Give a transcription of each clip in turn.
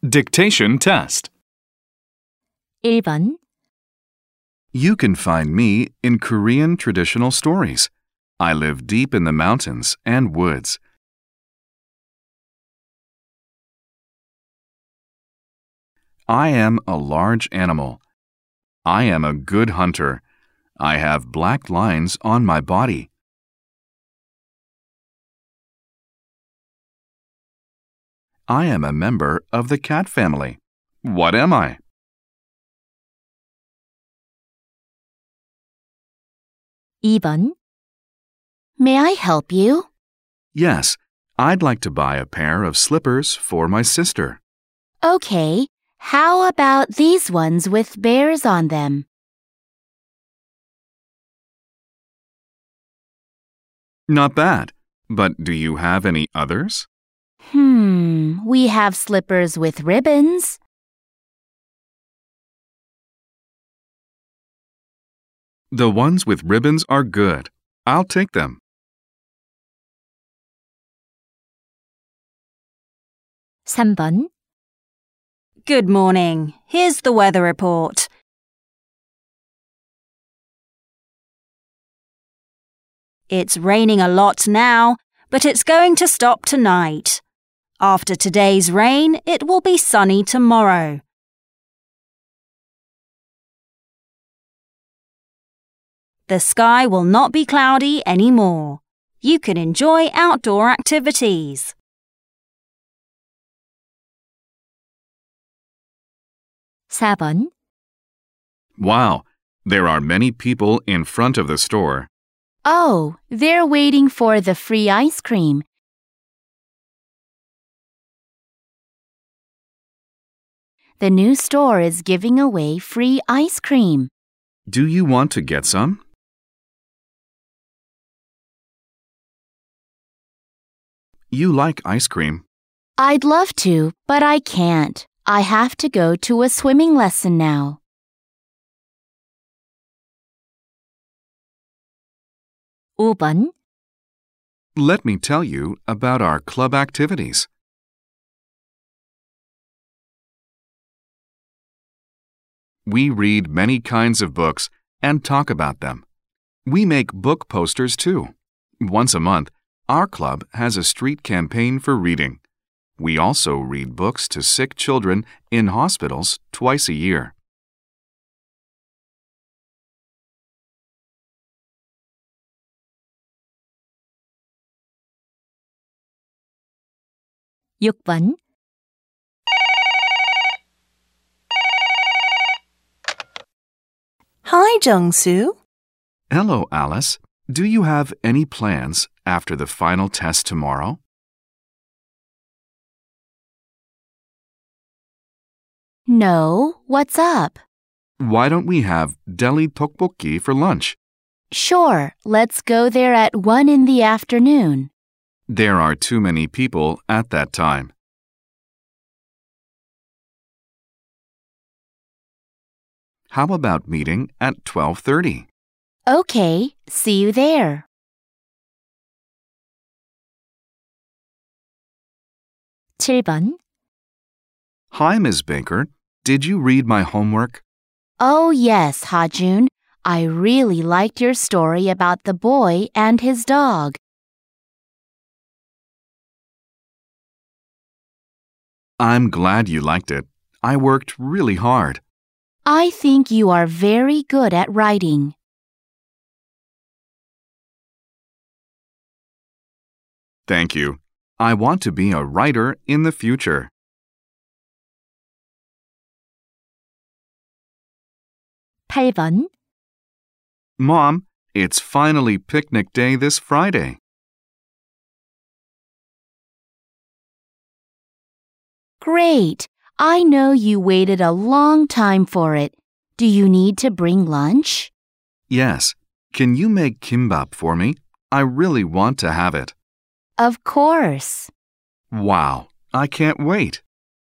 Dictation test. 1번. You can find me in Korean traditional stories. I live deep in the mountains and woods. I am a large animal. I am a good hunter. I have black lines on my body. I am a member of the cat family. What am I? 2번. May I help you? Yes, I'd like to buy a pair of slippers for my sister. Okay. How about these ones with bears on them? Not bad. But do you have any others? We have slippers with ribbons. The ones with ribbons are good. I'll take them. 3번. Good morning. Here's the weather report. It's raining a lot now, but it's going to stop tonight. After today's rain, it will be sunny tomorrow. The sky will not be cloudy anymore. You can enjoy outdoor activities. 4번. Wow, there are many people in front of the store. Oh, they're waiting for the free ice cream. The new store is giving away free ice cream. Do you want to get some? You like ice cream. I'd love to, but I can't. I have to go to a swimming lesson now. 5번. Let me tell you about our club activities. We read many kinds of books and talk about them. We make book posters too. Once a month, our club has a street campaign for reading. We also read books to sick children in hospitals twice a year. (6번) Hi, Jung-soo. Hello, Alice. Do you have any plans after the final test tomorrow? No, what's up? Why don't we have deli tteokbokki for lunch? Sure, let's go there at 1 in the afternoon. There are too many people at that time. How about meeting at 12:30? Okay, see you there. 7번. Hi, Ms. Baker. Did you read my homework? Oh, yes, Ha-jun. I really liked your story about the boy and his dog. I'm glad you liked it. I worked really hard. I think you are very good at writing. Thank you. I want to be a writer in the future. 8번. Mom, it's finally picnic day this Friday. Great! I know you waited a long time for it. Do you need to bring lunch? Yes. Can you make kimbap for me? I really want to have it. Of course. Wow, I can't wait.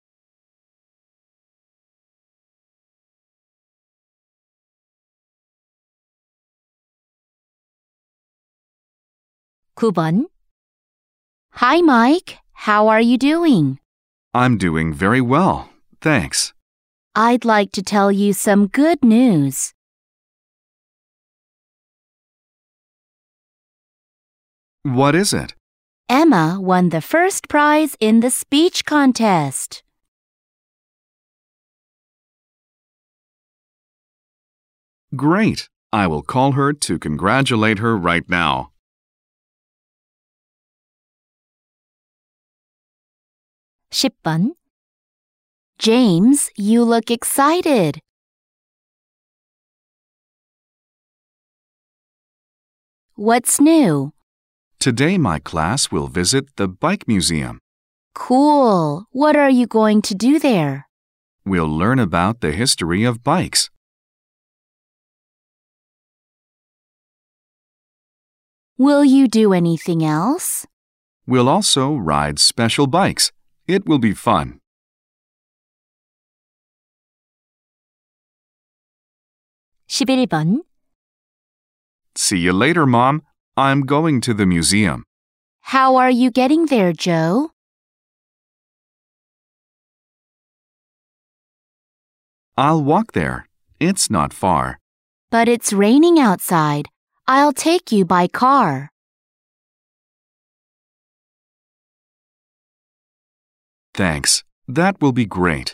(9번) Hi, Mike. How are you doing? I'm doing very well. Thanks. I'd like to tell you some good news. What is it? Emma won the first prize in the speech contest. Great. I will call her to congratulate her right now. 10번. James, you look excited. What's new? Today my class will visit the bike museum. Cool. What are you going to do there? We'll learn about the history of bikes. Will you do anything else? We'll also ride special bikes. It will be fun. 11번. See you later, Mom. I'm going to the museum. How are you getting there, Joe? I'll walk there. It's not far. But it's raining outside. I'll take you by car. Thanks. That will be great.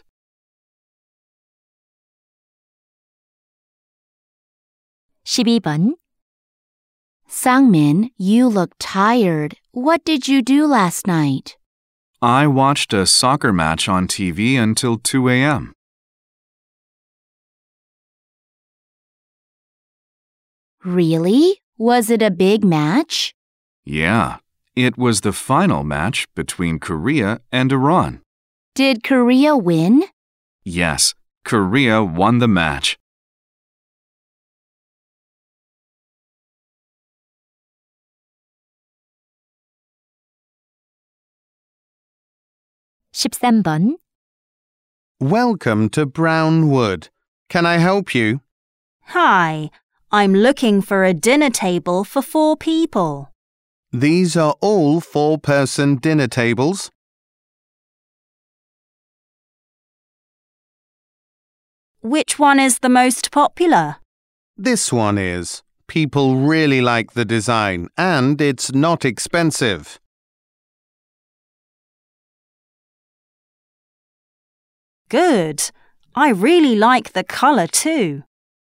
12번. Sangmin, you look tired. What did you do last night? I watched a soccer match on TV until 2 a.m. Really? Was it a big match? Yeah, it was the final match between Korea and Iran. Did Korea win? Yes, Korea won the match. 13번. Welcome to Brown Wood. Can I help you? Hi, I'm looking for a dinner table for 4 people. These are all 4-person dinner tables. Which one is the most popular? This one is. People really like the design and it's not expensive. Good. I really like the colour too.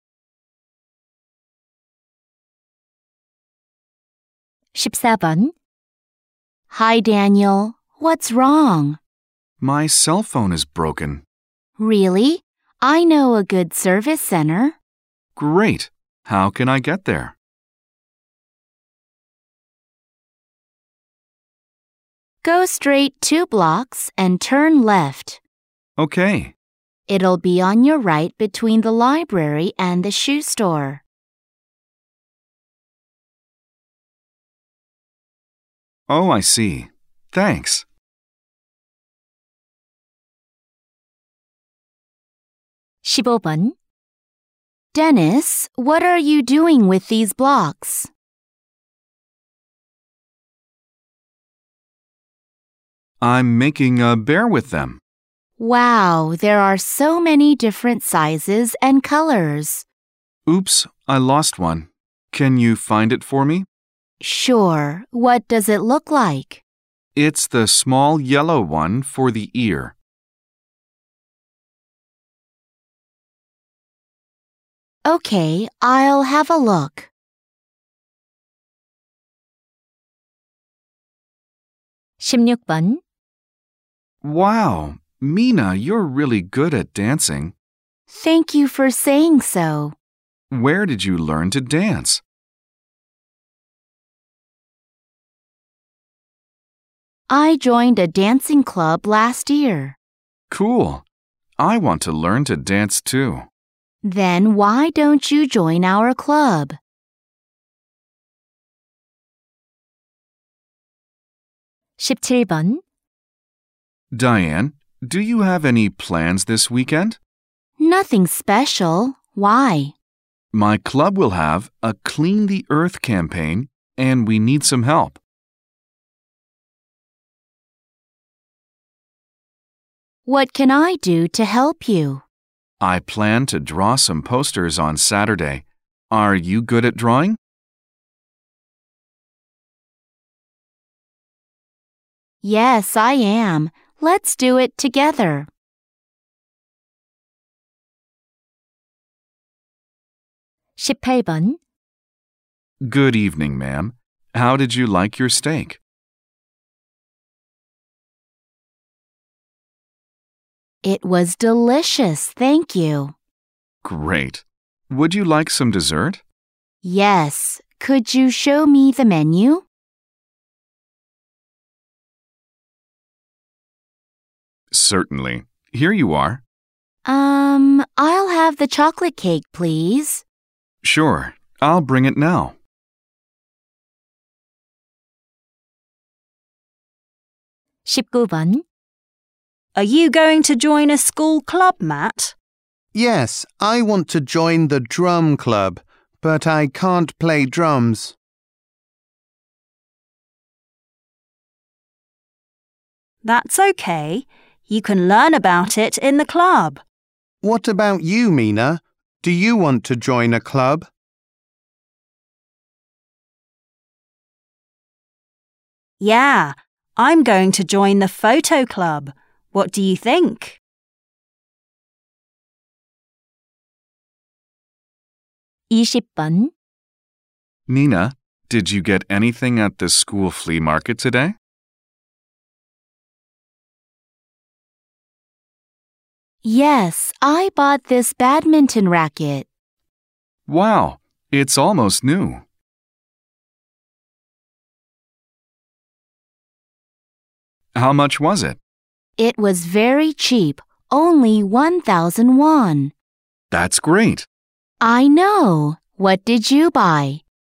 14번. Hi, Daniel. What's wrong? My cell phone is broken. Really? I know a good service center. Great. How can I get there? Go straight 2 blocks and turn left. Okay. It'll be on your right between the library and the shoe store. Oh, I see. Thanks. 15번. Dennis, what are you doing with these blocks? I'm making a bear with them. Wow, there are so many different sizes and colors. Oops, I lost one. Can you find it for me? Sure. What does it look like? It's the small yellow one for the ear. Okay, I'll have a look. 16번. Wow, Mina, you're really good at dancing. Thank you for saying so. Where did you learn to dance? I joined a dancing club last year. Cool. I want to learn to dance too. Then why don't you join our club? 17번. Diane, do you have any plans this weekend? Nothing special. Why? My club will have a Clean the Earth campaign, and we need some help. What can I do to help you? I plan to draw some posters on Saturday. Are you good at drawing? Yes, I am. Let's do it together. (18번) Good evening, ma'am. How did you like your steak? It was delicious, thank you. Great. Would you like some dessert? Yes, could you show me the menu? Certainly. Here you are. I'll have the chocolate cake, please. Sure. I'll bring it now. (19번) Are you going to join a school club, Matt? Yes, I want to join the drum club, but I can't play drums. That's okay. You can learn about it in the club. What about you, Mina? Do you want to join a club? Yeah, I'm going to join the photo club. What do you think? (20번) Nina, did you get anything at the school flea market today? Yes, I bought this badminton racket. Wow, it's almost new. How much was it? It was very cheap, only 1,000 won. That's great. I know. What did you buy?